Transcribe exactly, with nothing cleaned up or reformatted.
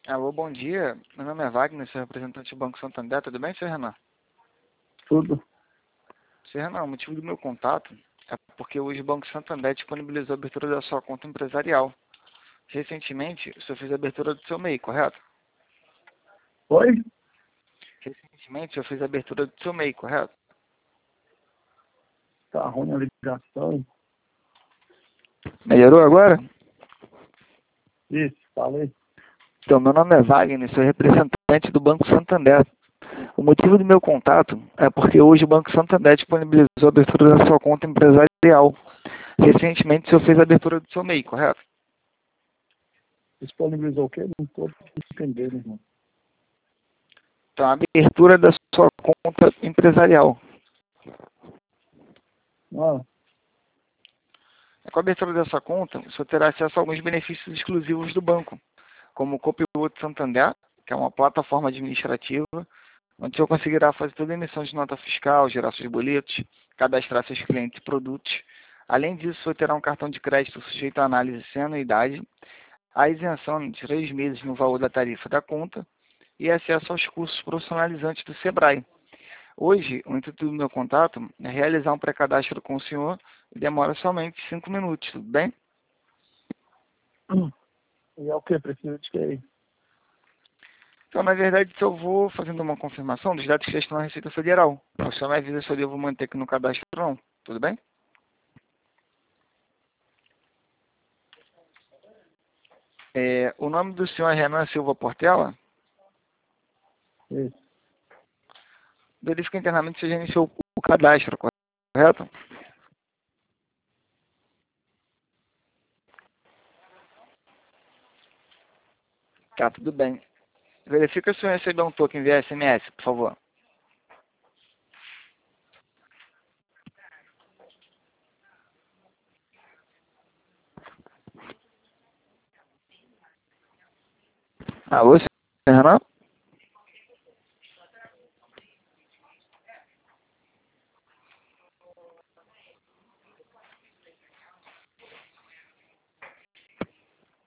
Alô, bom dia. Meu nome é Wagner, sou representante do Banco Santander. Tudo bem, senhor Renan? Tudo. Senhor Renan, o motivo do meu contato é porque hoje o Banco Santander disponibilizou a abertura da sua conta empresarial. Recentemente, o senhor fez a abertura do seu M E I, correto? Oi? Recentemente, o senhor fez a abertura do seu M E I, correto? Tá ruim a ligação. Melhorou agora? Isso, falei. Então, meu nome é Wagner, sou representante do Banco Santander. O motivo do meu contato é porque hoje o Banco Santander disponibilizou a abertura da sua conta empresarial. Recentemente, o senhor fez a abertura do seu M E I, correto? Disponibilizou o quê? Não estou entendendo, irmão. Então, a abertura da sua conta empresarial. Ah, Com a abertura dessa conta, o senhor terá acesso a alguns benefícios exclusivos do banco, como o Copiloto Santander, que é uma plataforma administrativa, onde o senhor conseguirá fazer toda a emissão de nota fiscal, gerar seus boletos, cadastrar seus clientes e produtos. Além disso, o senhor terá um cartão de crédito sujeito à análise sem anuidade, a isenção de três meses no valor da tarifa da conta e acesso aos cursos profissionalizantes do Sebrae. Hoje, o intuito do meu contato é realizar um pré-cadastro com o senhor e demora somente cinco minutos, tudo bem? e é o quê? Precisa de quê? Então, na verdade, se eu vou fazendo uma confirmação dos dados que já estão na Receita Federal. O senhor me avisa se eu devo manter aqui no cadastro ou não, tudo bem? É, o nome do senhor é Renan Silva Portela? Isso. Verifica internamente se já iniciou o cadastro, correto? Tá, tudo bem. Verifica se o senhor recebeu um token via S M S, por favor. Alô, senhor Renan?